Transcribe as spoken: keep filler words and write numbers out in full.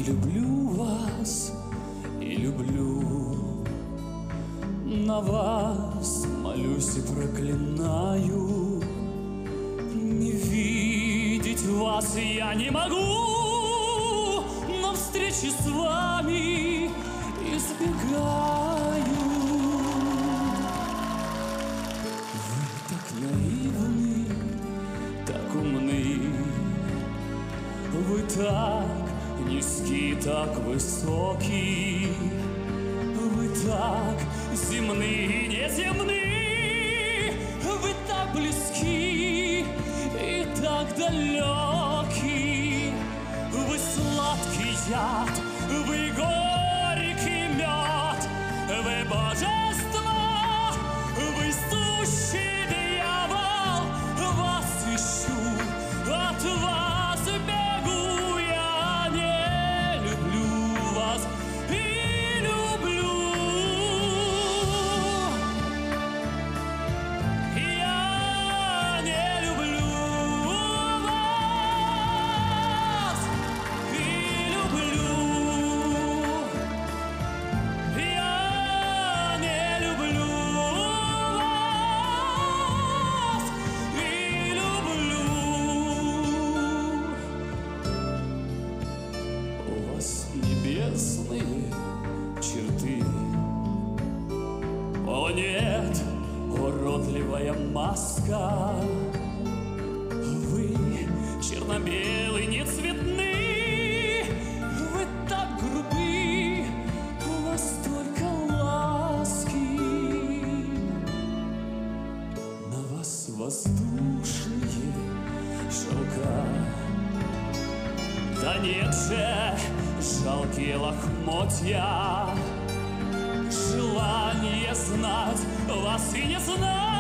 люблю вас и люблю, на вас молюсь и проклинаю. Не видеть вас я не могу, но встречи с вами избегаю. Вы так наивны, так умны, вы так низки, так высоки, вы так земны и неземны, вы так близки и так далеки. Вы сладкий яд, вы горький мед, вы божество, вы сущий дьявол. Вас ищу, от вас бегу, я не люблю вас и люблю. Я не люблю вас и люблю. Я не люблю вас и люблю. У вас небесные черты. О нет, уродливая маска. Вы черно-белый, не цветны. Вы так грубы, у вас только ласки. На вас воздушные шелка. Да нет же, жалкие лохмотья. Желание знать вас и не знать.